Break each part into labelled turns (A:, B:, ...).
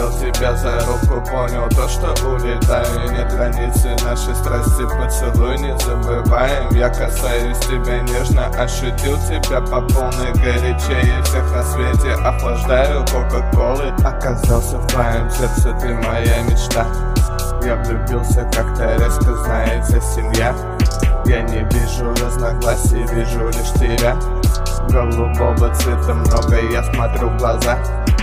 A: взял тебя за руку, понял то, что улетаю. Нет границы нашей страсти, поцелуй не забываем. Я касаюсь тебя нежно, ощутил тебя по полной, горячее всех на свете. Охлаждаю кока-колы, оказался в твоем сердце, ты моя мечта. Я влюбился как-то резко, знаете, семья. Я не вижу разногласий, вижу лишь тебя. Голубого цвета много, я смотрю в глаза.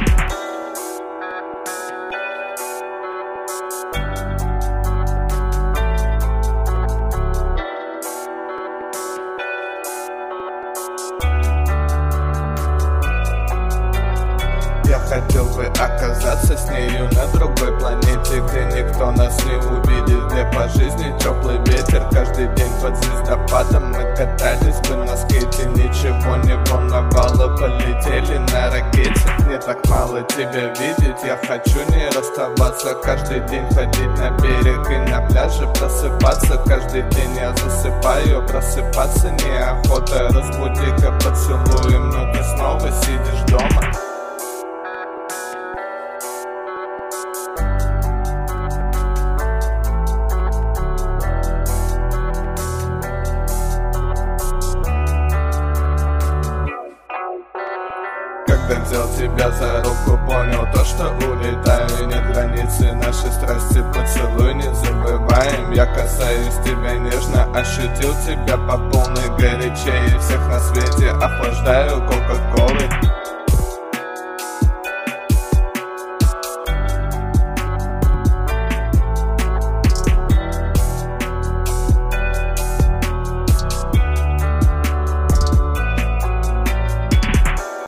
A: Я хотел бы оказаться с нею на другой планете, где никто нас не увидит, где по жизни теплый ветер. Каждый день под звездопадом мы катались бы на скейте. Ничего не волновало, полетели на ракете. Мне так мало тебя видеть, я хочу не расставаться. Каждый день ходить на берег и на пляже просыпаться. Каждый день я засыпаю, просыпаться неохота. Разбуди-ка поцелуем, но ты снова сидишь дома. Когда взял тебя за руку, понял то, что улетаю. Нет границы нашей страсти, поцелуй не забываем. Я касаюсь тебя нежно, ощутил тебя по полной, горячее всех на свете. Охлаждаю кока-колой.